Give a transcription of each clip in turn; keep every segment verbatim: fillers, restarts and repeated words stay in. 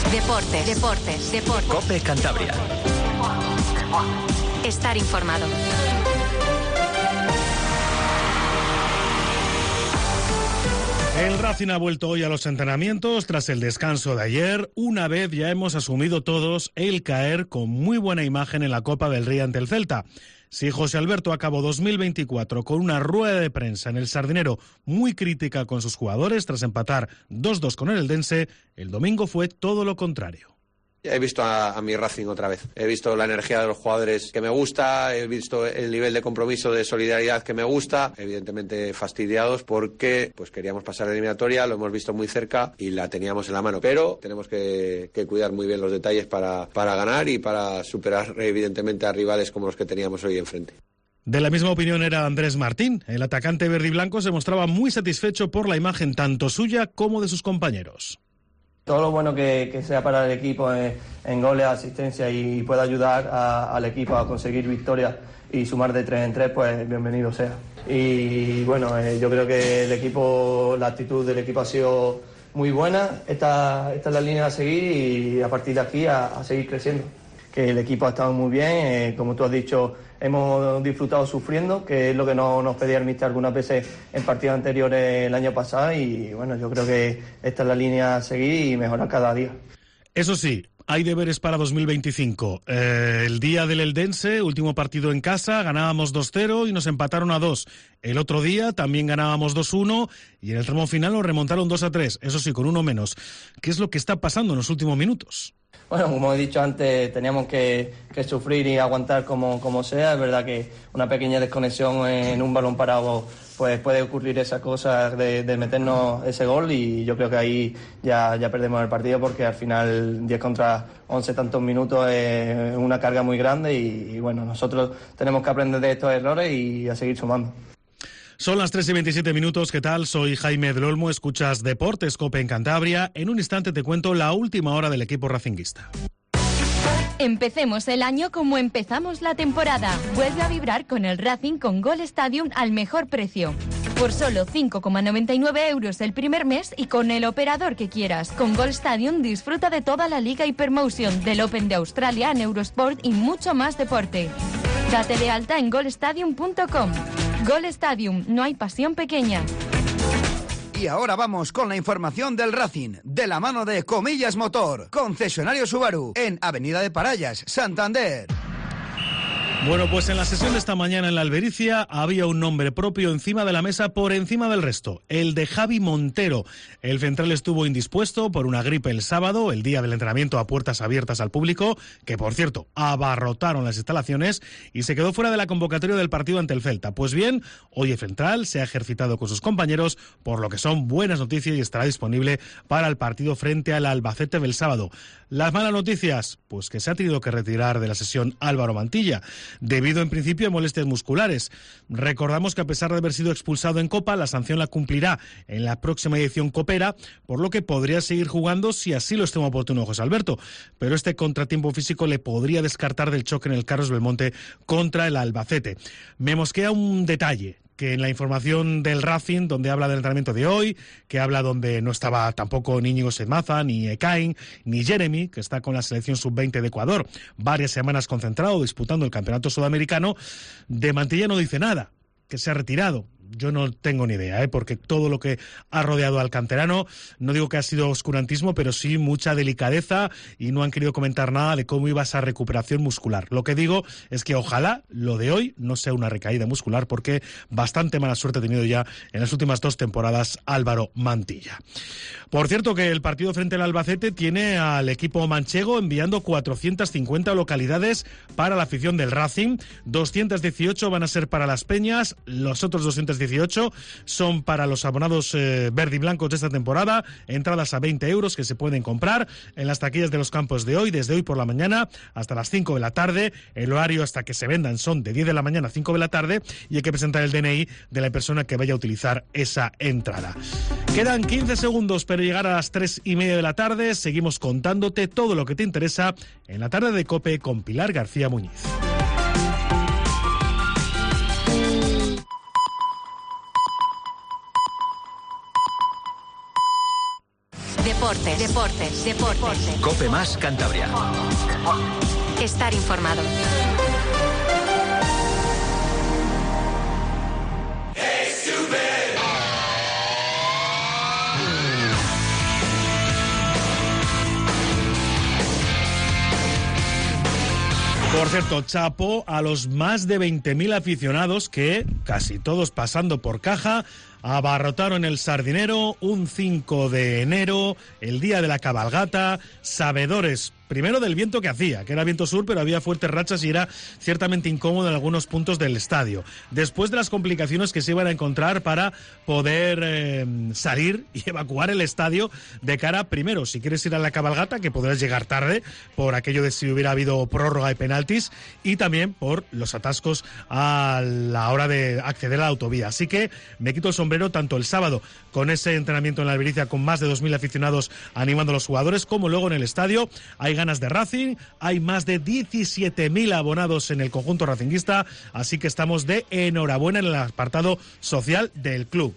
Deportes, deportes, deportes. COPE Cantabria. Estar informado. El Racing ha vuelto hoy a los entrenamientos tras el descanso de ayer. Una vez ya hemos asumido todos el caer con muy buena imagen en la Copa del Rey ante el Celta. Si José Alberto acabó dos mil veinticuatro con una rueda de prensa en el Sardinero muy crítica con sus jugadores tras empatar dos dos con el Eldense, el domingo fue todo lo contrario. He visto a, a mi Racing otra vez. He visto la energía de los jugadores que me gusta, he visto el nivel de compromiso, de solidaridad que me gusta. Evidentemente fastidiados porque pues queríamos pasar la eliminatoria, lo hemos visto muy cerca y la teníamos en la mano. Pero tenemos que, que cuidar muy bien los detalles para, para ganar y para superar evidentemente a rivales como los que teníamos hoy enfrente. De la misma opinión era Andrés Martín. El atacante verde y blanco se mostraba muy satisfecho por la imagen tanto suya como de sus compañeros. Todo lo bueno que, que sea para el equipo en, en goles, asistencia y pueda ayudar a, al equipo a conseguir victorias y sumar de tres en tres, pues bienvenido sea. Y bueno, eh, yo creo que el equipo, la actitud del equipo ha sido muy buena. Esta, esta es la línea a seguir y a partir de aquí a, a seguir creciendo. Que el equipo ha estado muy bien, eh, como tú has dicho, hemos disfrutado sufriendo, que es lo que no, nos pedía el míster algunas veces en partidos anteriores el año pasado y bueno, yo creo que esta es la línea a seguir y mejorar cada día. Eso sí, hay deberes para dos mil veinticinco. Eh, el día del Eldense, último partido en casa, ganábamos dos cero y nos empataron a dos. El otro día también ganábamos dos uno y en el tramo final nos remontaron dos a tres, eso sí, con uno menos. ¿Qué es lo que está pasando en los últimos minutos? Bueno, como he dicho antes, teníamos que, que sufrir y aguantar como, como sea. Es verdad que una pequeña desconexión en un balón parado pues puede ocurrir esa cosa de, de meternos ese gol y yo creo que ahí ya, ya perdemos el partido porque al final diez contra once tantos minutos es una carga muy grande y, y bueno, nosotros tenemos que aprender de estos errores y a seguir sumando. Son las tres y veintisiete minutos, ¿qué tal? Soy Jaime del Olmo, escuchas Deportes COPE en Cantabria. En un instante te cuento la última hora del equipo racinguista. Empecemos el año como empezamos la temporada. Vuelve a vibrar con el Racing con Gol Stadium al mejor precio. Por solo cinco coma noventa y nueve euros el primer mes y con el operador que quieras. Con Gol Stadium disfruta de toda la Liga Hypermotion, del Open de Australia, Neurosport y mucho más deporte. Date de alta en gol stadium punto com. Gol Stadium, no hay pasión pequeña. Y ahora vamos con la información del Racing, de la mano de Comillas Motor, concesionario Subaru, en Avenida de Parallas, Santander. Bueno, pues en la sesión de esta mañana en la Albericia había un nombre propio encima de la mesa por encima del resto, el de Javi Montero. El central estuvo indispuesto por una gripe el sábado, el día del entrenamiento a puertas abiertas al público, que por cierto abarrotaron las instalaciones y se quedó fuera de la convocatoria del partido ante el Celta. Pues bien, hoy el central se ha ejercitado con sus compañeros, por lo que son buenas noticias y estará disponible para el partido frente al Albacete del sábado. Las malas noticias, pues que se ha tenido que retirar de la sesión Álvaro Mantilla, debido en principio a molestias musculares. Recordamos que a pesar de haber sido expulsado en Copa, la sanción la cumplirá en la próxima edición copera, por lo que podría seguir jugando si así lo estima oportuno José Alberto. Pero este contratiempo físico le podría descartar del choque en el Carlos Belmonte contra el Albacete. Me mosquea un detalle, que en la información del Racing, donde habla del entrenamiento de hoy, que habla donde no estaba tampoco ni Íñigo Semaza, ni Ekain, ni Jeremy, que está con la selección sub veinte de Ecuador, varias semanas concentrado disputando el campeonato sudamericano, de Mantilla no dice nada, que se ha retirado. Yo no tengo ni idea, ¿eh? Porque todo lo que ha rodeado al canterano, no digo que ha sido oscurantismo, pero sí mucha delicadeza y no han querido comentar nada de cómo iba esa recuperación muscular. Lo que digo es que ojalá lo de hoy no sea una recaída muscular, porque bastante mala suerte ha tenido ya en las últimas dos temporadas Álvaro Mantilla. Por cierto, que el partido frente al Albacete tiene al equipo manchego enviando cuatrocientas cincuenta localidades para la afición del Racing, doscientas dieciocho van a ser para las Peñas, los otros doscientos dieciocho son para los abonados eh, verde y blancos de esta temporada, entradas a veinte euros que se pueden comprar en las taquillas de los campos de hoy, desde hoy por la mañana hasta las cinco de la tarde, el horario hasta que se vendan son de diez de la mañana a cinco de la tarde y hay que presentar el D N I de la persona que vaya a utilizar esa entrada. Quedan quince segundos para llegar a las tres y media de la tarde, seguimos contándote todo lo que te interesa en la tarde de COPE con Pilar García Muñiz. Deportes, deportes, deportes. Cope Más Cantabria. Estar informado. Por cierto, chapo a los más de veinte mil aficionados que, casi todos pasando por caja, abarrotaron el Sardinero un cinco de enero, el día de la cabalgata, sabedores primero del viento que hacía, que era viento sur, pero había fuertes rachas y era ciertamente incómodo en algunos puntos del estadio. Después de las complicaciones que se iban a encontrar para poder eh, salir y evacuar el estadio de cara, primero, si quieres ir a la cabalgata, que podrás llegar tarde por aquello de si hubiera habido prórroga y penaltis, y también por los atascos a la hora de acceder a la autovía. Así que me quito el sombrero tanto el sábado con ese entrenamiento en la Albericia con más de dos mil aficionados animando a los jugadores, como luego en el estadio. Hay ganas de Racing, hay más de diecisiete mil abonados en el conjunto racinguista, así que estamos de enhorabuena en el apartado social del club.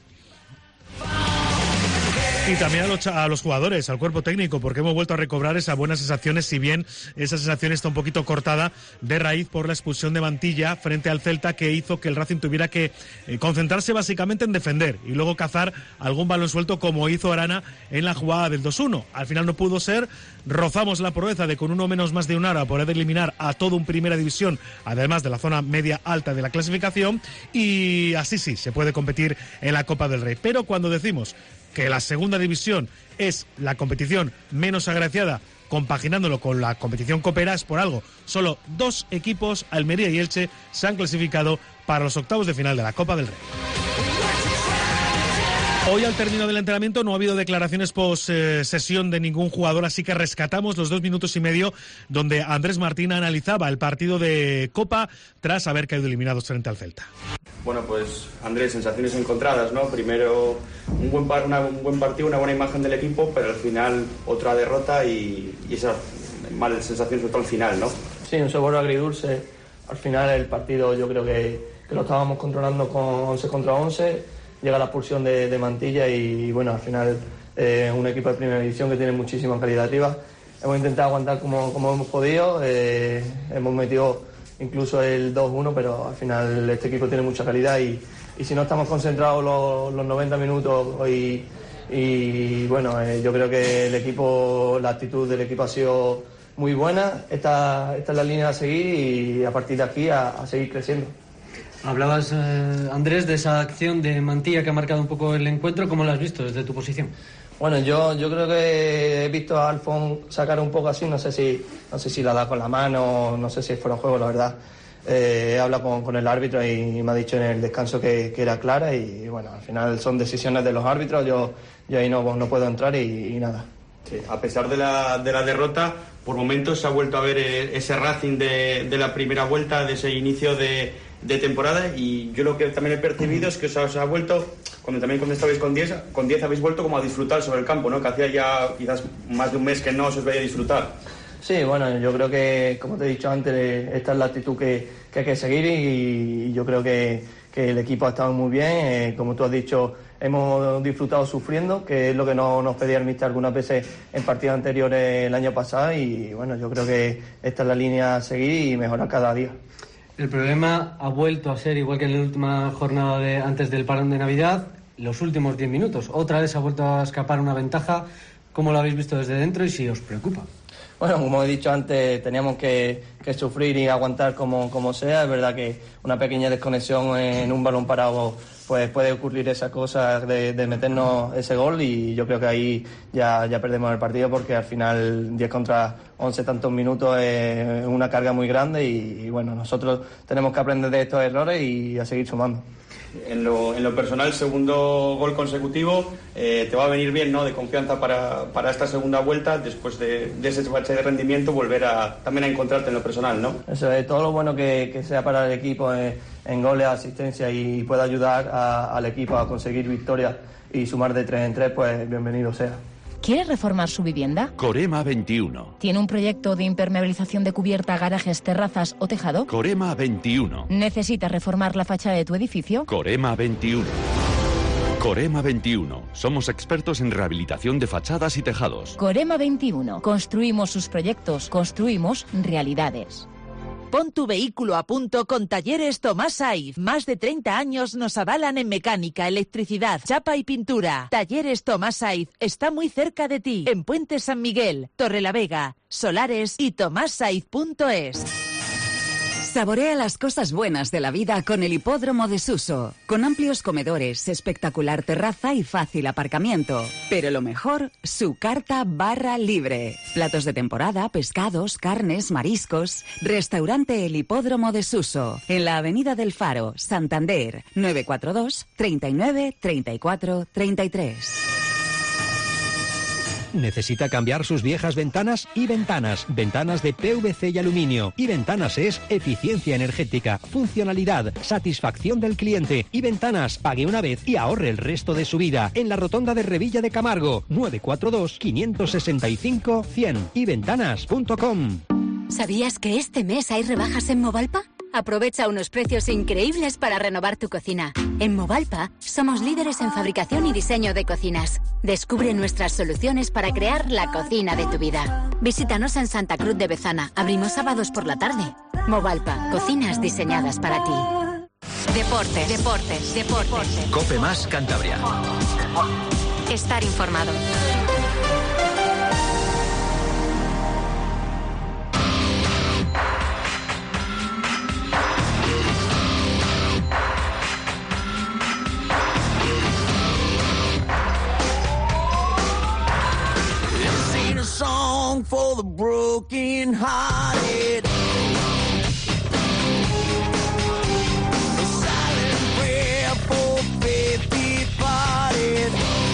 Y también a los, a los jugadores, al cuerpo técnico, porque hemos vuelto a recobrar esas buenas sensaciones, si bien esa sensación está un poquito cortada de raíz por la expulsión de Mantilla frente al Celta, que hizo que el Racing tuviera que eh, concentrarse básicamente en defender y luego cazar algún balón suelto, como hizo Arana en la jugada del dos uno. Al final no pudo ser, rozamos la proeza de con uno menos más de una hora poder eliminar a todo un Primera División, además de la zona media alta de la clasificación, y así sí, se puede competir en la Copa del Rey. Pero cuando decimos que la segunda división es la competición menos agraciada, compaginándolo con la competición copera, es por algo. Solo dos equipos, Almería y Elche, se han clasificado para los octavos de final de la Copa del Rey. Hoy, al término del entrenamiento, no ha habido declaraciones post eh, sesión de ningún jugador, así que rescatamos los dos minutos y medio donde Andrés Martín analizaba el partido de Copa tras haber caído eliminados frente al Celta. Bueno, pues Andrés, sensaciones encontradas, ¿no? Primero un buen, par, una, un buen partido, una buena imagen del equipo, pero al final otra derrota y, y esa mala sensación sobre todo al final, ¿no? Sí, un sabor agridulce. Al final el partido yo creo que, que lo estábamos controlando con once contra once. Llega la expulsión de, de Mantilla y bueno, al final eh, un equipo de primera división que tiene muchísima calidad arriba. Hemos intentado aguantar como, como hemos podido, eh, hemos metido incluso el dos uno, pero al final este equipo tiene mucha calidad y, y si no estamos concentrados los, los noventa minutos y, y bueno, eh, yo creo que el equipo, la actitud del equipo ha sido muy buena. Esta, esta es la línea a seguir y a partir de aquí a, a seguir creciendo. Hablabas, eh, Andrés, de esa acción de Mantilla que ha marcado un poco el encuentro. ¿Cómo lo has visto desde tu posición? Bueno, yo, yo creo que he visto a Alfon sacar un poco así, no sé si no sé si la da con la mano, no sé si fuera juego, la verdad. Eh, he hablado con, con el árbitro y me ha dicho en el descanso que, que era clara y bueno, al final son decisiones de los árbitros, yo, yo ahí no, no puedo entrar y, y nada. Sí, a pesar de la, de la derrota, por momentos se ha vuelto a ver ese Racing de, de la primera vuelta, de ese inicio de, de temporada, y yo lo que también he percibido es que os ha, os ha vuelto, cuando también cuando estabais con diez, con diez habéis vuelto como a disfrutar sobre el campo, ¿no? Que hacía ya quizás más de un mes que no os veía disfrutar. Sí, bueno, yo creo que, como te he dicho antes, esta es la actitud que, que hay que seguir y yo creo que, que el equipo ha estado muy bien. Eh, como tú has dicho, hemos disfrutado sufriendo, que es lo que no, nos pedía el míster algunas veces en partidos anteriores el año pasado y bueno, yo creo que esta es la línea a seguir y mejorar cada día. El problema ha vuelto a ser, igual que en la última jornada de antes del parón de Navidad, los últimos diez minutos. Otra vez ha vuelto a escapar una ventaja. ¿Cómo lo habéis visto desde dentro y si os preocupa? Bueno, como he dicho antes, teníamos que, que sufrir y aguantar como, como sea. Es verdad que una pequeña desconexión en un balón parado pues puede ocurrir esa cosa de, de meternos ese gol y yo creo que ahí ya, ya perdemos el partido porque al final diez contra once tantos minutos es una carga muy grande y, y bueno, nosotros tenemos que aprender de estos errores y a seguir sumando. En lo, en lo personal, segundo gol consecutivo, eh, te va a venir bien, ¿no? De confianza para, para esta segunda vuelta, después de, de ese bache de rendimiento, volver a también a encontrarte en lo personal, ¿no? Eso es, todo lo bueno que, que sea para el equipo en, en goles, asistencia y pueda ayudar a, al equipo a conseguir victorias y sumar de tres en tres, pues bienvenido sea. ¿Quiere reformar su vivienda? Corema veintiuno. ¿Tiene un proyecto de impermeabilización de cubierta, garajes, terrazas o tejado? Corema veintiuno. ¿Necesita reformar la fachada de tu edificio? Corema veintiuno. Corema veintiuno. Somos expertos en rehabilitación de fachadas y tejados. Corema veintiuno. Construimos sus proyectos, construimos realidades. Pon tu vehículo a punto con Talleres Tomás Saiz. Más de treinta años nos avalan en mecánica, electricidad, chapa y pintura. Talleres Tomás Saiz está muy cerca de ti. En Puente San Miguel, Torrelavega, Solares y tomás saiz punto es. Saborea las cosas buenas de la vida con el Hipódromo de Suso, con amplios comedores, espectacular terraza y fácil aparcamiento. Pero lo mejor, su carta barra libre. Platos de temporada, pescados, carnes, mariscos. Restaurante El Hipódromo de Suso, en la Avenida del Faro, Santander, nueve cuatro dos, treinta y nueve, treinta y cuatro, treinta y tres. ¿Necesita cambiar sus viejas ventanas? Y Ventanas, ventanas de P V C y aluminio. Y Ventanas es eficiencia energética, funcionalidad, satisfacción del cliente. Y Ventanas, pague una vez y ahorre el resto de su vida. En la rotonda de Revilla de Camargo, nueve cuatro dos, cinco seis cinco, cien. y ventanas punto com. ¿Sabías que este mes hay rebajas en Movalpa? Aprovecha unos precios increíbles para renovar tu cocina. En Movalpa somos líderes en fabricación y diseño de cocinas. Descubre nuestras soluciones para crear la cocina de tu vida. Visítanos en Santa Cruz de Bezana. Abrimos sábados por la tarde. Movalpa, cocinas diseñadas para ti. Deportes, deportes, deportes. Cope Más Cantabria. Estar informado. Song for the broken hearted. A silent prayer for faith departed.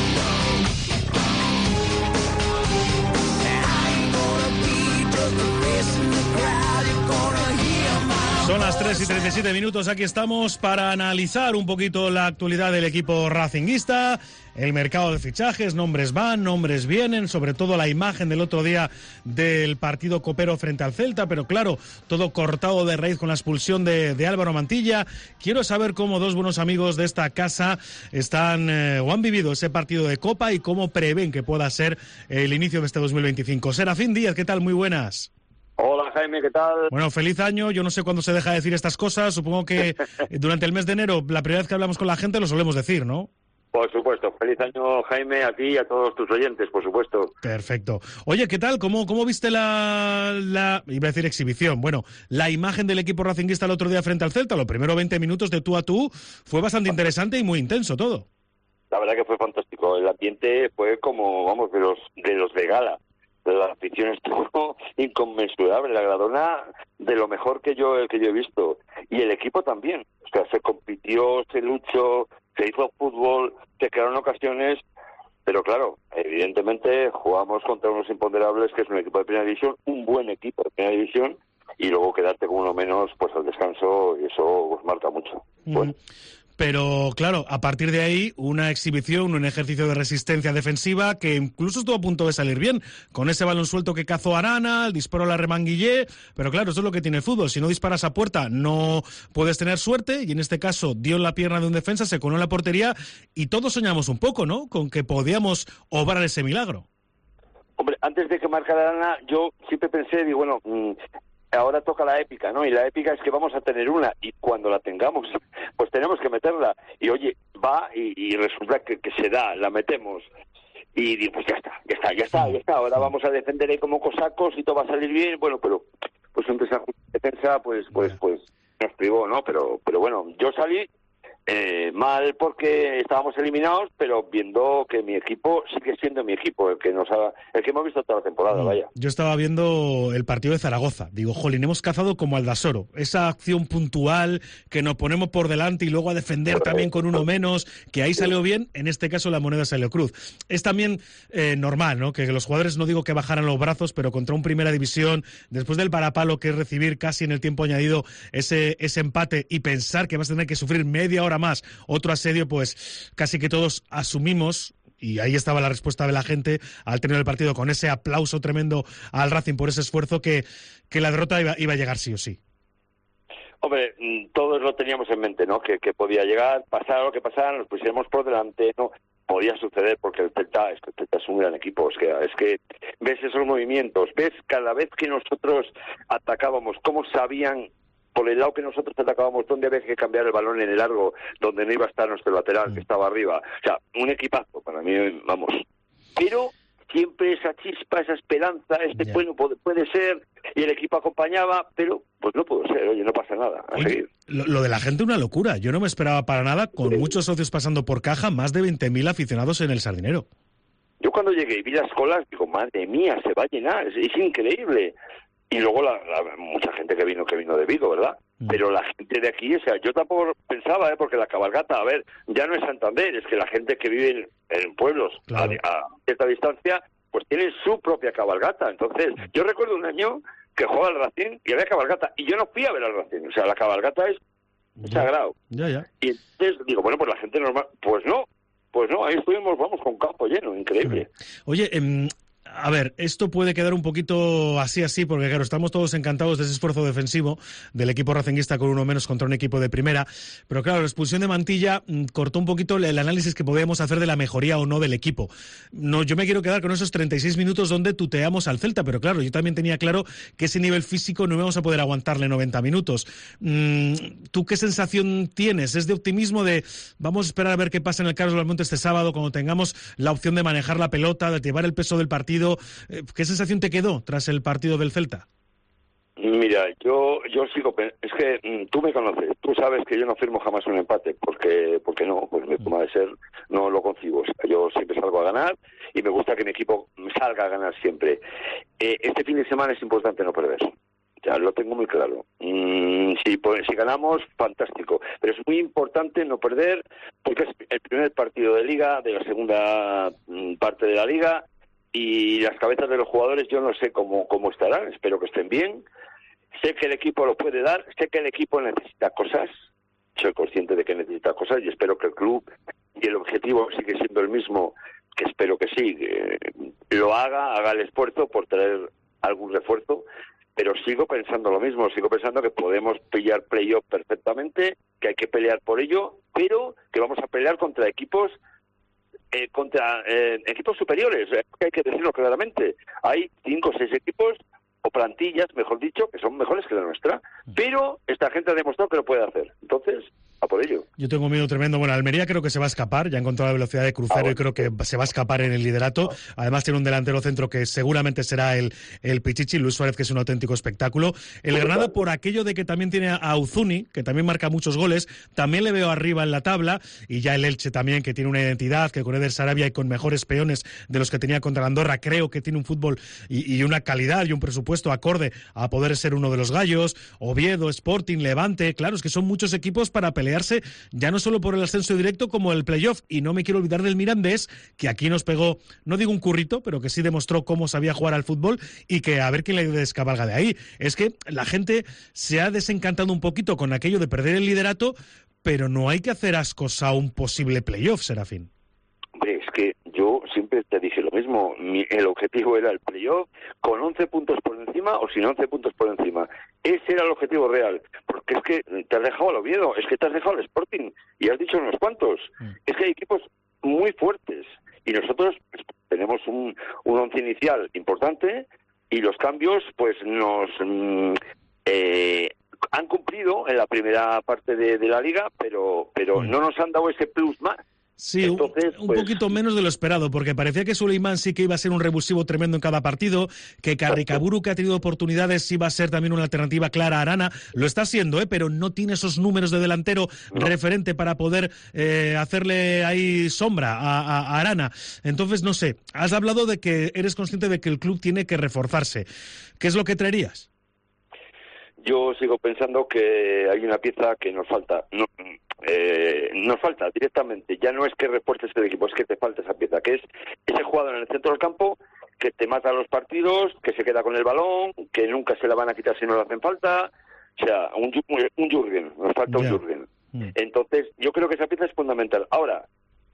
I ain't gonna be just a face in the crowd. You're gonna hear my Son las tres y treinta y siete minutos, aquí estamos para analizar un poquito la actualidad del equipo racinguista, el mercado de fichajes, nombres van, nombres vienen, sobre todo la imagen del otro día del partido copero frente al Celta, pero claro, todo cortado de raíz con la expulsión de, de Álvaro Mantilla. Quiero saber cómo dos buenos amigos de esta casa están eh, o han vivido ese partido de Copa y cómo prevén que pueda ser el inicio de este dos mil veinticinco. Serafín Díaz, ¿qué tal? Muy buenas. Hola Jaime, ¿qué tal? Bueno, feliz año. Yo no sé cuándo se deja de decir estas cosas. Supongo que durante el mes de enero, la primera vez que hablamos con la gente, lo solemos decir, ¿no? Por supuesto. Feliz año, Jaime, a ti y a todos tus oyentes, por supuesto. Perfecto. Oye, ¿qué tal? ¿Cómo, cómo viste la, la, iba a decir exhibición, bueno, la imagen del equipo racinguista el otro día frente al Celta? Los primeros veinte minutos de tú a tú fue bastante interesante y muy intenso todo. La verdad que fue fantástico. El ambiente fue como, vamos, de los de, los de gala. La afición estuvo inconmensurable, la Gradona de lo mejor que yo que yo he visto. Y el equipo también. O sea, se compitió, se luchó, se hizo fútbol, se crearon ocasiones, pero claro, evidentemente jugamos contra unos imponderables que es un equipo de primera división, un buen equipo de primera división, y luego quedarte con uno menos pues al descanso, y eso pues marca mucho. Mm. Bueno. Pero, claro, a partir de ahí, una exhibición, un ejercicio de resistencia defensiva que incluso estuvo a punto de salir bien, con ese balón suelto que cazó Arana, el disparo a la Remanguillé, pero claro, eso es lo que tiene el fútbol. Si no disparas a puerta, no puedes tener suerte, y en este caso dio en la pierna de un defensa, se coló en la portería, y todos soñamos un poco, ¿no?, con que podíamos obrar ese milagro. Hombre, antes de que marcara Arana, yo siempre pensé, digo, bueno... Mmm... ahora toca la épica, ¿no? Y la épica es que vamos a tener una, y cuando la tengamos, pues tenemos que meterla. Y oye, va y, y resulta que, que se da, la metemos. Y digo, pues ya está, ya está, ya está, ya está. Ahora vamos a defender ahí como cosacos y todo va a salir bien. Bueno, pero pues un defensa, pues, pues, pues nos privó, ¿no? Pero, pero bueno, yo salí eh, mal porque estábamos eliminados, pero viendo que mi equipo sigue siendo mi equipo, el que nos ha, el que hemos visto toda la temporada, mm, vaya. Yo estaba viendo el partido de Zaragoza, digo, jolín, hemos cazado como Aldasoro, esa acción puntual que nos ponemos por delante y luego a defender también con uno menos, que ahí salió bien, en este caso la moneda salió cruz. Es también eh, normal, ¿no?, que los jugadores, no digo que bajaran los brazos, pero contra un primera división, después del varapalo que es recibir casi en el tiempo añadido ese, ese empate y pensar que vas a tener que sufrir media hora más otro asedio, pues casi que todos asumimos, y ahí estaba la respuesta de la gente al terminar el partido, con ese aplauso tremendo al Racing por ese esfuerzo, que, que la derrota iba, iba a llegar sí o sí. Hombre, todos lo teníamos en mente, ¿no? Que, que podía llegar, pasar lo que pasara, nos pusiéramos por delante, no podía suceder porque el Celta, es que el Celta es un gran equipo, es que, es que ves esos movimientos, ves cada vez que nosotros atacábamos, cómo sabían por el lado que nosotros atacábamos dónde había que cambiar el balón en el largo, donde no iba a estar nuestro lateral, que estaba arriba. O sea, un equipazo para mí, vamos. Pero siempre esa chispa, esa esperanza, este yeah. bueno puede, puede ser, y el equipo acompañaba, pero pues no pudo ser, oye, no pasa nada, a oye, seguir. Lo, lo de la gente una locura, yo no me esperaba para nada, con sí. muchos socios pasando por caja, más de veinte mil aficionados en el Sardinero. Yo cuando llegué y vi las colas, digo, madre mía, se va a llenar, es, es increíble. Y luego la, la, mucha gente que vino, que vino de Vigo, ¿verdad? Mm. Pero la gente de aquí, o sea, yo tampoco pensaba, ¿eh? Porque la cabalgata, a ver, ya no es Santander, es que la gente que vive en, en pueblos claro. a, a cierta distancia, pues tiene su propia cabalgata. Entonces, yo recuerdo un año que jugaba al Racing y había cabalgata, y yo no fui a ver al Racing, o sea, la cabalgata es ya. sagrado. Ya, ya. Y entonces digo, bueno, pues la gente normal, pues no, pues no, ahí estuvimos, vamos, con campo lleno, increíble. Sí. Oye, eh, a ver, esto puede quedar un poquito así, así, porque claro, estamos todos encantados de ese esfuerzo defensivo del equipo racinguista con uno menos contra un equipo de primera, pero claro, la expulsión de Mantilla mmm, cortó un poquito el análisis que podíamos hacer de la mejoría o no del equipo. No, yo me quiero quedar con esos treinta y seis minutos donde tuteamos al Celta, pero claro, yo también tenía claro que ese nivel físico no íbamos a poder aguantarle noventa minutos. Mm, ¿Tú qué sensación tienes? ¿Es de optimismo de vamos a esperar a ver qué pasa en el Carlos Valmonte este sábado cuando tengamos la opción de manejar la pelota, de llevar el peso del partido? ¿Qué sensación te quedó tras el partido del Celta? Mira, yo yo sigo, es que mm, tú me conoces, tú sabes que yo no firmo jamás un empate, porque porque no, pues mi forma de ser no lo concibo. O sea, yo siempre salgo a ganar y me gusta que mi equipo salga a ganar siempre. Eh, este fin de semana es importante no perder. Ya lo tengo muy claro. Mm, si, pues, si ganamos, fantástico. Pero es muy importante no perder, porque es el primer partido de Liga, de la segunda mm, parte de la Liga. Y las cabezas de los jugadores yo no sé cómo, cómo estarán, espero que estén bien. Sé que el equipo lo puede dar, sé que el equipo necesita cosas, soy consciente de que necesita cosas y espero que el club y el objetivo sigue siendo el mismo, que espero que sí, que lo haga, haga el esfuerzo por traer algún refuerzo, pero sigo pensando lo mismo, sigo pensando que podemos pillar playoff perfectamente, que hay que pelear por ello, pero que vamos a pelear contra equipos Eh, contra eh, equipos superiores, eh, hay que decirlo claramente. Hay cinco o seis equipos, o plantillas, mejor dicho, que son mejores que la nuestra, pero esta gente ha demostrado que lo puede hacer. Entonces, a por ello. Yo tengo miedo tremendo. Bueno, Almería creo que se va a escapar, ya ha encontrado la velocidad de crucero ah, bueno. y creo que se va a escapar en el liderato. Además tiene un delantero centro que seguramente será el, el Pichichi, Luis Suárez, que es un auténtico espectáculo. El sí, Granada, por aquello de que también tiene a Uzuni, que también marca muchos goles, también le veo arriba en la tabla, y ya el Elche también, que tiene una identidad, que con Eder Sarabia y con mejores peones de los que tenía contra la Andorra, creo que tiene un fútbol y, y una calidad y un presupuesto acorde a poder ser uno de los gallos. Oviedo, Sporting, Levante, claro, es que son muchos equipos para pelearse ya no solo por el ascenso directo como el playoff, y no me quiero olvidar del Mirandés, que aquí nos pegó, no digo un currito, pero que sí demostró cómo sabía jugar al fútbol, y que a ver quién le descabalga de ahí. Es que la gente se ha desencantado un poquito con aquello de perder el liderato, pero no hay que hacer ascos a un posible playoff, Serafín. Hombre, es que yo siempre te dije lo mismo, mi, el objetivo era el playoff con once puntos por encima o sin once puntos por encima. Ese era el objetivo real, porque es que te has dejado al Oviedo, es que te has dejado al Sporting y has dicho unos cuantos. Mm. Es que hay equipos muy fuertes y nosotros pues, tenemos un, un once inicial importante y los cambios pues nos mm, eh, han cumplido en la primera parte de, de la liga, pero, pero mm. no nos han dado ese plus más. Sí, Entonces, un, un pues... poquito menos de lo esperado, porque parecía que Suleimán sí que iba a ser un revulsivo tremendo en cada partido, que Carricaburu, que ha tenido oportunidades, iba a ser también una alternativa clara a Arana. Lo está siendo, ¿eh? Pero no tiene esos números de delantero no. referente para poder eh, hacerle ahí sombra a, a, a Arana. Entonces, no sé, has hablado de que eres consciente de que el club tiene que reforzarse. ¿Qué es lo que traerías? Yo sigo pensando que hay una pieza que nos falta. No, eh, nos falta directamente. Ya no es que refuerces el equipo, es que te falta esa pieza, que es ese jugador en el centro del campo que te mata los partidos, que se queda con el balón, que nunca se la van a quitar si no le hacen falta. O sea, un, un Jürgen, nos falta yeah. un Jürgen. Mm. Entonces, yo creo que esa pieza es fundamental. Ahora,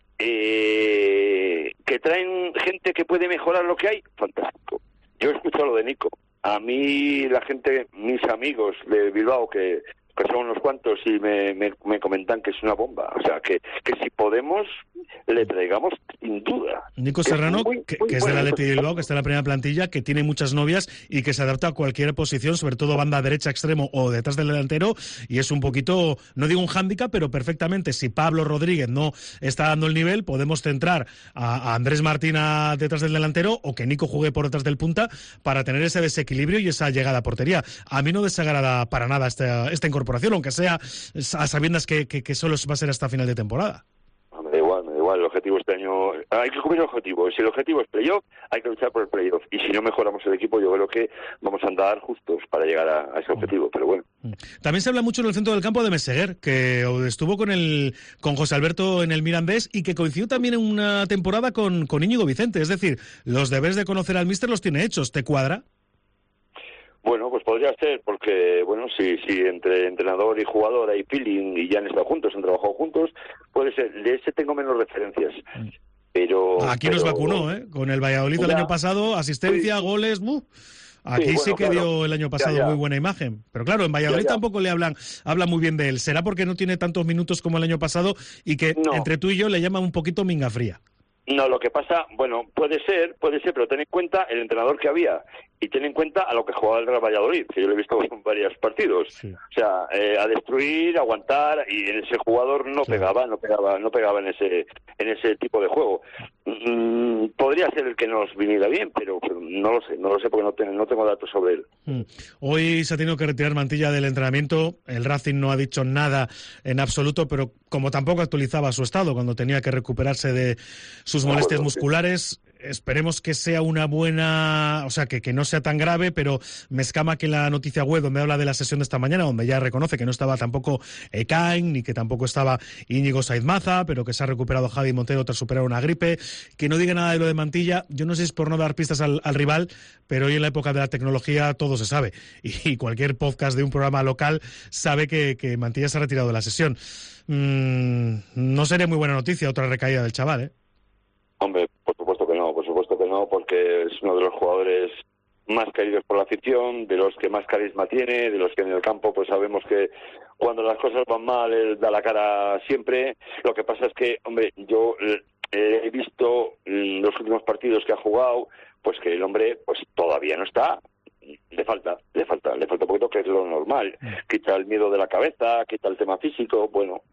eh, que traen gente que puede mejorar lo que hay, fantástico. Yo he escuchado lo de Nico. A mí, la gente, mis amigos de Bilbao, que que son unos cuantos y me, me, me comentan que es una bomba. O sea, que, que si podemos, le traigamos sin duda. Nico Serrano, muy, que, muy que es del Athletic de Bilbao, que está en la primera plantilla, que tiene muchas novias y que se adapta a cualquier posición, sobre todo banda derecha, extremo o detrás del delantero, y es un poquito, no digo un hándicap, pero perfectamente, si Pablo Rodríguez no está dando el nivel, podemos centrar a, a Andrés Martina detrás del delantero o que Nico juegue por detrás del punta para tener ese desequilibrio y esa llegada a portería. A mí no desagrada para nada esta, esta incorporación, aunque sea a sabiendas que, que, que solo va a ser hasta final de temporada. Me da igual, me da igual. El objetivo este año, hay que cumplir el objetivo. Si el objetivo es playoff, hay que luchar por el playoff. Y si no mejoramos el equipo, yo creo que vamos a andar justos para llegar a, a ese objetivo. Pero bueno. También se habla mucho en el centro del campo de Meseguer, que estuvo con el con José Alberto en el Mirandés y que coincidió también en una temporada con, con Íñigo Vicente. Es decir, los deberes de conocer al míster los tiene hechos. ¿Te cuadra? Bueno, pues podría ser, porque, bueno, si, si entre entrenador y jugador hay feeling y ya han estado juntos, han trabajado juntos, puede ser. De ese tengo menos referencias. Pero Aquí pero, nos vacunó, ¿eh? Con el Valladolid ya, el año pasado, asistencia, sí. goles, ¡buh! Aquí sí, bueno, sí que claro, dio el año pasado ya, ya. muy buena imagen. Pero claro, en Valladolid ya, ya. tampoco le hablan habla muy bien de él. ¿Será porque no tiene tantos minutos como el año pasado y que no. entre tú y yo le llaman un poquito minga fría? No, lo que pasa, bueno, puede ser, puede ser, pero ten en cuenta el entrenador que había y ten en cuenta a lo que jugaba el Real Valladolid, que yo lo he visto en varios partidos. Sí. O sea, eh, a destruir, aguantar, y ese jugador no sí. pegaba, no pegaba, no pegaba en ese en ese tipo de juego. Mm, podría ser el que nos viniera bien, pero, pero no lo sé, no lo sé porque no, ten, no tengo datos sobre él. Mm. Hoy se ha tenido que retirar Mantilla del entrenamiento. El Racing no ha dicho nada en absoluto, pero como tampoco actualizaba su estado cuando tenía que recuperarse de sus molestias bueno, musculares, sí. Esperemos que sea una buena, o sea, que, que no sea tan grave, pero me escama que la noticia web donde habla de la sesión de esta mañana, donde ya reconoce que no estaba tampoco Ekain, ni que tampoco estaba Íñigo Saiz Maza, pero que se ha recuperado Javi Montero tras superar una gripe, que no diga nada de lo de Mantilla. Yo no sé si es por no dar pistas al, al rival, pero hoy en la época de la tecnología todo se sabe, y, y cualquier podcast de un programa local sabe que, que Mantilla se ha retirado de la sesión. Mm, no sería muy buena noticia otra recaída del chaval, ¿eh? Hombre, por supuesto que no, por supuesto que no, porque es uno de los jugadores más queridos por la afición, de los que más carisma tiene, de los que en el campo pues sabemos que cuando las cosas van mal él da la cara siempre. Lo que pasa es que, hombre, yo eh, he visto en los últimos partidos que ha jugado, pues que el hombre pues todavía no está. Le falta, le falta, le falta un poquito, que es lo normal. Quita el miedo de la cabeza, quita el tema físico, bueno,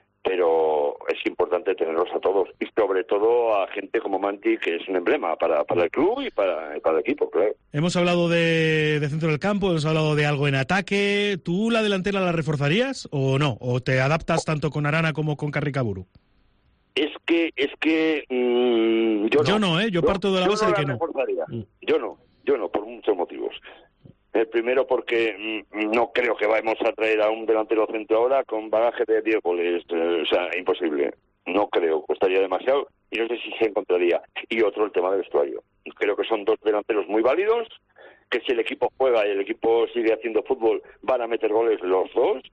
pero es importante tenerlos a todos y sobre todo a gente como Manti, que es un emblema para, para el club y para, para el equipo, claro. Hemos hablado de, de centro del campo, hemos hablado de algo en ataque. ¿Tú la delantera la reforzarías o no? ¿O te adaptas tanto con Arana como con Carricaburu? Es que, es que mmm, yo no. Yo no, ¿eh? Yo, yo parto de la base no de que no. Mm. Yo no, yo no, por muchos motivos. El primero porque mmm, no creo que vayamos a traer a un delantero centro ahora con bagaje de diez goles, eh, o sea, imposible. No creo, costaría demasiado y no sé si se encontraría. Y otro, el tema del vestuario. Creo que son dos delanteros muy válidos, que si el equipo juega y el equipo sigue haciendo fútbol, van a meter goles los dos.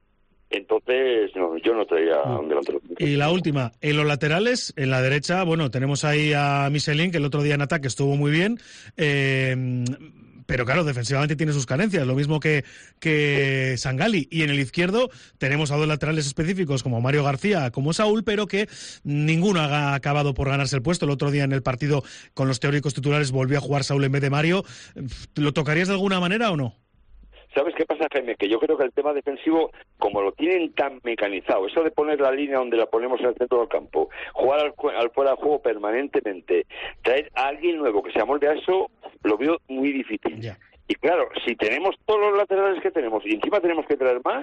Entonces, no, yo no traía un delantero. Y la última, en los laterales, en la derecha, bueno, tenemos ahí a Michelin, que el otro día en ataque estuvo muy bien, eh, pero claro, defensivamente tiene sus carencias, lo mismo que, que Sangali. Y en el izquierdo tenemos a dos laterales específicos como Mario García, como Saúl, pero que ninguno ha acabado por ganarse el puesto. El otro día en el partido con los teóricos titulares volvió a jugar Saúl en vez de Mario. ¿Lo tocarías de alguna manera o no? ¿Sabes qué pasa, Jaime? Que yo creo que el tema defensivo, como lo tienen tan mecanizado, eso de poner la línea donde la ponemos en el centro del campo, jugar al, al fuera de juego permanentemente, traer a alguien nuevo que se amolde a eso, lo veo muy difícil. Yeah. Y claro, si tenemos todos los laterales que tenemos y encima tenemos que traer más,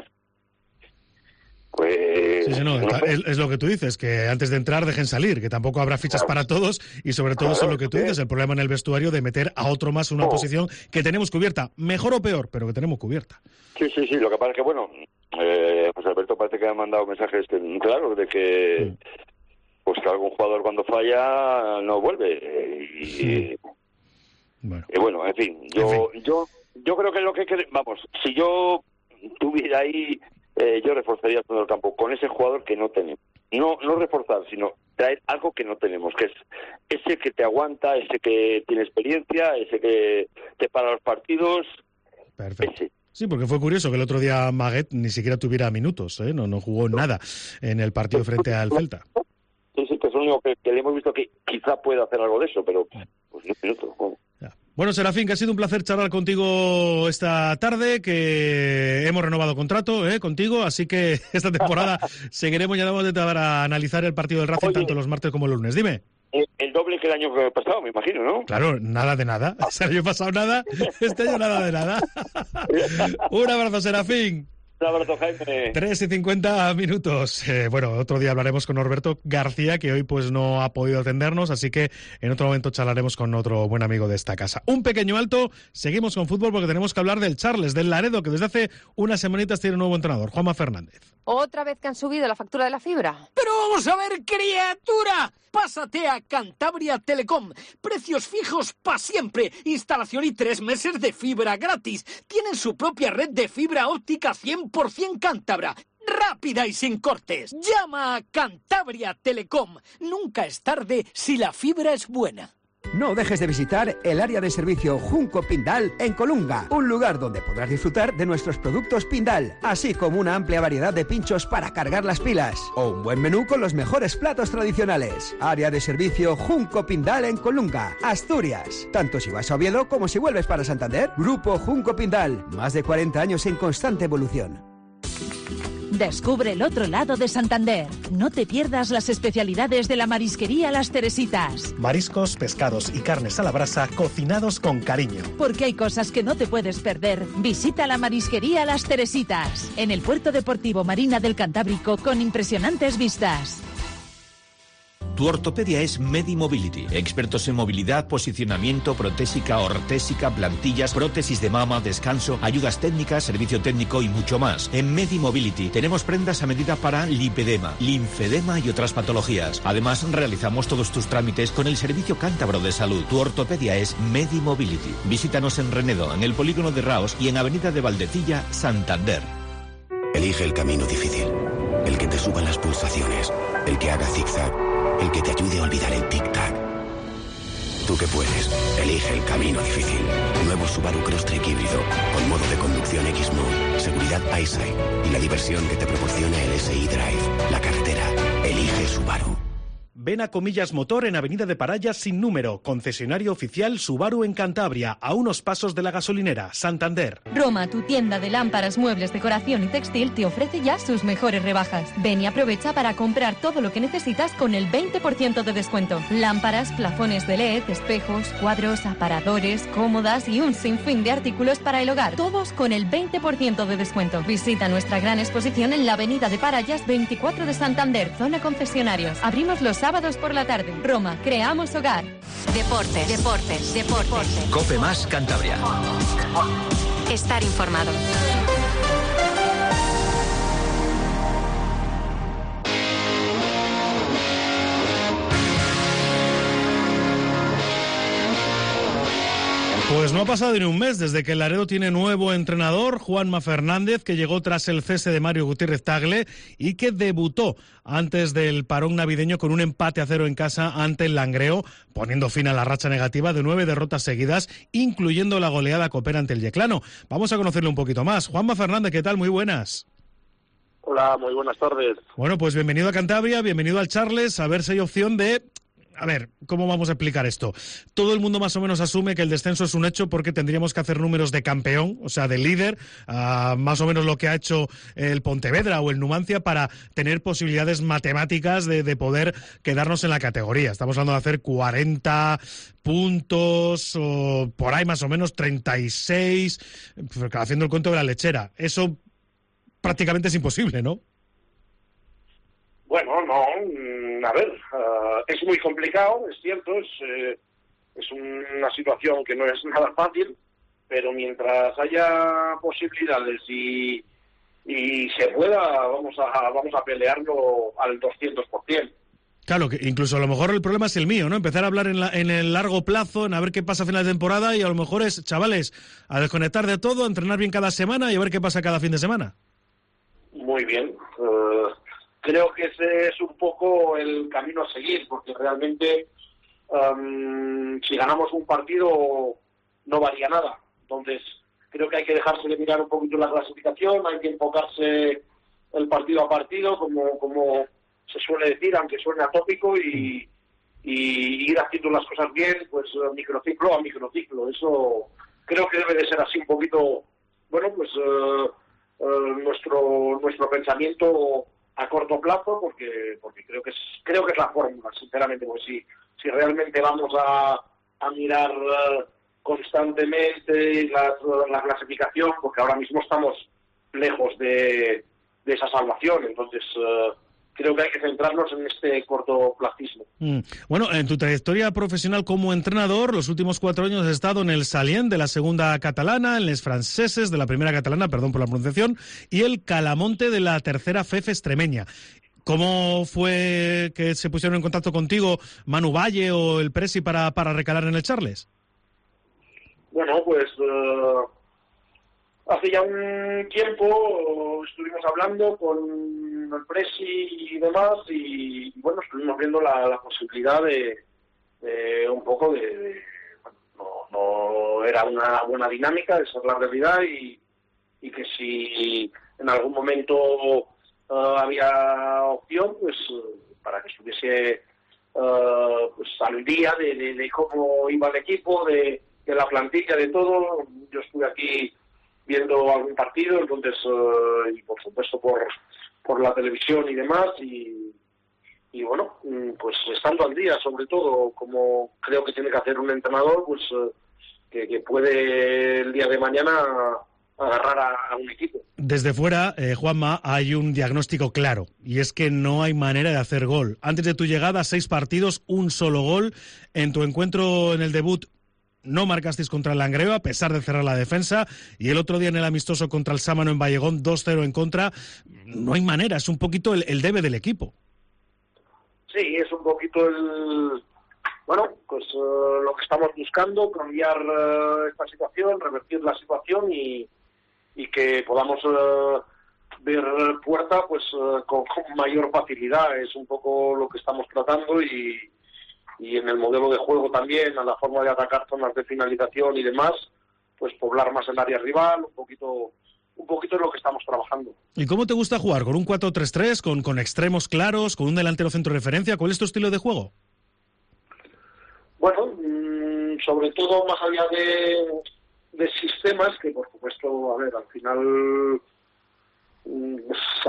pues... Sí, sí, no, no es, es lo que tú dices, que antes de entrar dejen salir, que tampoco habrá fichas claro. para todos y sobre todo claro, eso es lo que tú sí. dices, el problema en el vestuario de meter a otro más en una oh. posición que tenemos cubierta, mejor o peor, pero que tenemos cubierta. Sí, sí, sí, lo que pasa es que, bueno, eh, José Alberto parece que ha mandado mensajes claros de que sí. pues que algún jugador cuando falla no vuelve y, sí. bueno. y bueno, en fin, yo, en fin. yo yo creo que lo que vamos, si yo tuviera ahí Eh, yo reforzaría todo el campo con ese jugador que no tenemos. No no reforzar, sino traer algo que no tenemos, que es ese que te aguanta, ese que tiene experiencia, ese que te para los partidos. Perfecto. Ese. Sí, porque fue curioso que el otro día Maguet ni siquiera tuviera minutos, ¿eh? no, no jugó nada en el partido frente al Celta. Sí, sí, que es lo único que, que le hemos visto que quizá pueda hacer algo de eso, pero pues no minutos. ¿no? Bueno, Serafín, que ha sido un placer charlar contigo esta tarde, que hemos renovado contrato ¿eh? contigo, así que esta temporada seguiremos ya de para analizar el partido del Racing. Oye, tanto los martes como los lunes. Dime. El, el doble que el año pasado, me imagino, ¿no? Claro, nada de nada. O sea, el año pasado nada, este año nada de nada. Un abrazo, Serafín. Un abrazo, Jaime. tres y cincuenta minutos. Eh, bueno, otro día hablaremos con Norberto García, que hoy pues no ha podido atendernos, así que en otro momento charlaremos con otro buen amigo de esta casa. Un pequeño alto, seguimos con fútbol porque tenemos que hablar del Charles, del Laredo, que desde hace unas semanitas tiene un nuevo entrenador, Juanma Fernández. ¿Otra vez que han subido la factura de la fibra? ¡Pero vamos a ver, criatura! Pásate a Cantabria Telecom. Precios fijos para siempre. Instalación y tres meses de fibra gratis. Tienen su propia red de fibra óptica cien por ciento cántabra. Rápida y sin cortes. Llama a Cantabria Telecom. Nunca es tarde si la fibra es buena. No dejes de visitar el área de servicio Junco Pindal en Colunga, un lugar donde podrás disfrutar de nuestros productos Pindal, así como una amplia variedad de pinchos para cargar las pilas, o un buen menú con los mejores platos tradicionales. Área de servicio Junco Pindal en Colunga, Asturias. Tanto si vas a Oviedo como si vuelves para Santander. Grupo Junco Pindal, más de cuarenta años en constante evolución. Descubre el otro lado de Santander. No te pierdas las especialidades de la marisquería Las Teresitas. Mariscos, pescados y carnes a la brasa cocinados con cariño. Porque hay cosas que no te puedes perder. Visita la marisquería Las Teresitas, en el Puerto Deportivo Marina del Cantábrico, con impresionantes vistas. Tu ortopedia es MediMobility. Expertos en movilidad, posicionamiento, protésica, ortésica, plantillas, prótesis de mama, descanso, ayudas técnicas, servicio técnico y mucho más. En MediMobility tenemos prendas a medida para lipedema, linfedema y otras patologías. Además, realizamos todos tus trámites con el Servicio Cántabro de Salud. Tu ortopedia es MediMobility. Visítanos en Renedo, en el Polígono de Raos y en Avenida de Valdecilla, Santander. Elige el camino difícil, el que te suba las pulsaciones, el que haga zigzag, el que te ayude a olvidar el tic-tac. Tú que puedes, elige el camino difícil. Nuevo Subaru Crosstrek híbrido, con modo de conducción X-Mode, seguridad EyeSight y la diversión que te proporciona el S I Drive. La carretera, elige Subaru. Ven a Comillas Motor en Avenida de Parayas sin número, concesionario oficial Subaru en Cantabria, a unos pasos de la gasolinera, Santander. Roma, tu tienda de lámparas, muebles, decoración y textil, te ofrece ya sus mejores rebajas. Ven y aprovecha para comprar todo lo que necesitas con el veinte por ciento de descuento. Lámparas, plafones de L E D, espejos, cuadros, aparadores, cómodas y un sinfín de artículos para el hogar. Todos con el veinte por ciento de descuento. Visita nuestra gran exposición en la Avenida de Parayas veinticuatro de Santander, zona concesionarios. Abrimos los sábados por la tarde. Roma, creamos hogar. Deportes, deportes, deportes. Cope Más Cantabria. Estar informado. Pues no ha pasado ni un mes desde que el Laredo tiene nuevo entrenador, Juanma Fernández, que llegó tras el cese de Mario Gutiérrez Tagle y que debutó antes del parón navideño con un empate a cero en casa ante el Langreo, poniendo fin a la racha negativa de nueve derrotas seguidas, incluyendo la goleada copera ante el Yeclano. Vamos a conocerle un poquito más. Juanma Fernández, ¿qué tal? Muy buenas. Hola, muy buenas tardes. Bueno, pues bienvenido a Cantabria, bienvenido al Charles, a ver si hay opción de... A ver, ¿cómo vamos a explicar esto? Todo el mundo más o menos asume que el descenso es un hecho porque tendríamos que hacer números de campeón, o sea, de líder, uh, más o menos lo que ha hecho el Pontevedra o el Numancia para tener posibilidades matemáticas de, de poder quedarnos en la categoría. Estamos hablando de hacer cuarenta puntos o por ahí más o menos treinta y seis, haciendo el cuento de la lechera. Eso prácticamente es imposible, ¿no? Bueno, no, a ver, uh, es muy complicado, es cierto, es, eh, es una situación que no es nada fácil, pero mientras haya posibilidades y, y se pueda, vamos a vamos a pelearlo al doscientos por ciento. Claro, que incluso a lo mejor el problema es el mío, ¿no? Empezar a hablar en, la, en el largo plazo, en a ver qué pasa a final de temporada y a lo mejor es, chavales, a desconectar de todo, a entrenar bien cada semana y a ver qué pasa cada fin de semana. Muy bien, uh, creo que ese es un poco el camino a seguir, porque realmente um, si ganamos un partido no varía nada. Entonces, creo que hay que dejarse de mirar un poquito la clasificación, hay que enfocarse el partido a partido, como, como se suele decir, aunque suene atópico, y, y ir haciendo las cosas bien, pues microciclo a microciclo. Eso creo que debe de ser así un poquito, bueno, pues uh, uh, nuestro nuestro pensamiento a corto plazo, porque porque creo que es creo que es la fórmula, sinceramente, porque si si realmente vamos a, a mirar uh, constantemente la, la clasificación, porque ahora mismo estamos lejos de, de esa salvación, entonces uh, creo que hay que centrarnos en este cortoplacismo. Mm. Bueno, en tu trayectoria profesional como entrenador, los últimos cuatro años has estado en el Sallent de la segunda catalana, en Les Franceses de la primera catalana, perdón por la pronunciación, y el Calamonte de la tercera F E F extremeña. ¿Cómo fue que se pusieron en contacto contigo Manu Valle o el Presi para, para recalar en el Charles? Bueno, pues uh, hace ya un tiempo estuvimos hablando con el Presi y demás, y, y bueno, estuvimos viendo la, la posibilidad de, de un poco de... de bueno, no, no era una buena dinámica, esa es la realidad, y, y que si en algún momento uh, había opción, pues uh, para que estuviese uh, pues al día de, de, de cómo iba el equipo, de, de la plantilla, de todo. Yo estuve aquí viendo algún partido, entonces, uh, y por supuesto por, por la televisión y demás, y, y bueno, pues estando al día, sobre todo, como creo que tiene que hacer un entrenador, pues uh, que, que puede el día de mañana agarrar a, a un equipo. Desde fuera, eh, Juanma, hay un diagnóstico claro, y es que no hay manera de hacer gol. Antes de tu llegada, seis partidos, un solo gol. En tu encuentro en el debut, no marcasteis contra el Langreo, a pesar de cerrar la defensa, y el otro día en el amistoso contra el Sámano en Vallegón, dos cero en contra. No hay manera, es un poquito el, el debe del equipo. Sí, es un poquito el... Bueno, pues uh, lo que estamos buscando, cambiar uh, esta situación, revertir la situación y, y que podamos uh, ver puerta pues uh, con, con mayor facilidad. Es un poco lo que estamos tratando, y y en el modelo de juego también, a la forma de atacar zonas de finalización y demás, pues poblar más el área rival, un poquito un poquito es lo que estamos trabajando. ¿Y cómo te gusta jugar? ¿Con un cuatro tres tres, con, con extremos claros, con un delantero centro de referencia? ¿Cuál es tu estilo de juego? Bueno, mmm, sobre todo más allá de, de sistemas, que por supuesto, a ver, al final mmm,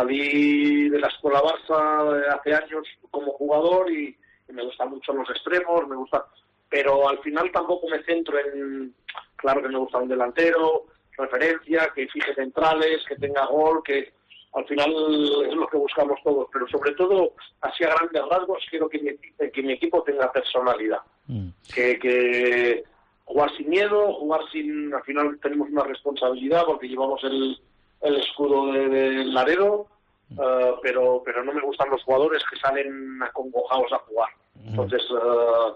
salí de la escuela Barça hace años como jugador y me gustan mucho los extremos, me gusta, pero al final tampoco me centro en, claro que me gusta un delantero, referencia, que fije centrales, que tenga gol, que al final es lo que buscamos todos, pero sobre todo, así a grandes rasgos, quiero que mi, que mi equipo tenga personalidad, mm. que, que jugar sin miedo, jugar sin, al final tenemos una responsabilidad porque llevamos el, el escudo de, de Laredo. Uh, pero pero no me gustan los jugadores que salen acongojados a jugar. Entonces, uh,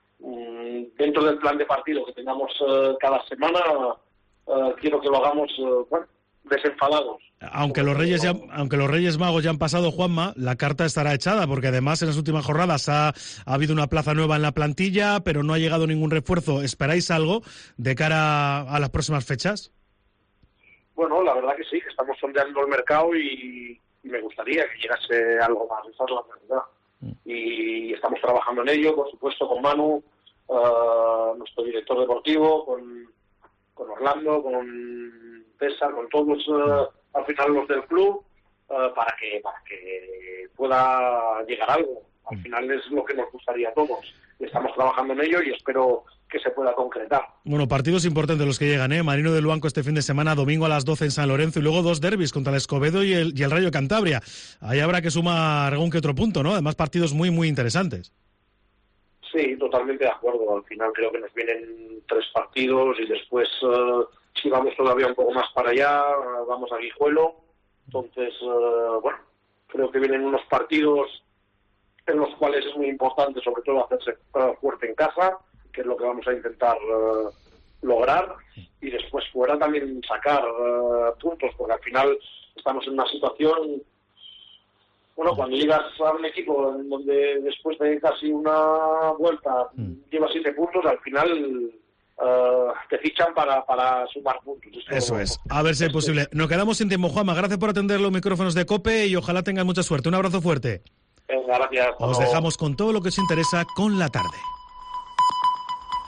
um, dentro del plan de partido que tengamos uh, cada semana, uh, quiero que lo hagamos uh, bueno, desenfadados. Aunque los Reyes ya, aunque los Reyes Magos ya han pasado, Juanma, la carta estará echada, porque además en las últimas jornadas ha, ha habido una plaza nueva en la plantilla, pero no ha llegado ningún refuerzo. ¿Esperáis algo de cara a las próximas fechas? Bueno, la verdad que sí, que estamos sondeando el mercado y me gustaría que llegase algo más, esa es la realidad. Mm. Y estamos trabajando en ello, por supuesto, con Manu, uh, nuestro director deportivo, con, con Orlando, con César, con todos, uh, al final los del club, uh, para que para que pueda llegar algo. Al final es lo que nos gustaría a todos. Y estamos trabajando en ello y espero que se pueda concretar. Bueno, partidos importantes los que llegan, ¿eh? Marino de Luanco este fin de semana, domingo a las doce en San Lorenzo, y luego dos derbis contra el Escobedo y el, y el Rayo Cantabria. Ahí habrá que sumar algún que otro punto, ¿no? Además, partidos muy, muy interesantes. Sí, totalmente de acuerdo. Al final creo que nos vienen tres partidos y después, uh, si vamos todavía un poco más para allá, uh, vamos a Guijuelo. Entonces, uh, bueno, creo que vienen unos partidos en los cuales es muy importante, sobre todo, hacerse uh, fuerte en casa, que es lo que vamos a intentar uh, lograr, y después fuera también sacar uh, puntos, porque al final estamos en una situación, bueno, cuando llegas a un equipo en donde después de casi una vuelta mm. llevas siete puntos, al final uh, te fichan para, para sumar puntos. Esto, Eso es, a ver si es posible. Nos quedamos sin tiempo, Juanma, gracias por atender los micrófonos de COPE y ojalá tengan mucha suerte. Un abrazo fuerte. Venga, gracias. Os dejamos con todo lo que os interesa con la tarde.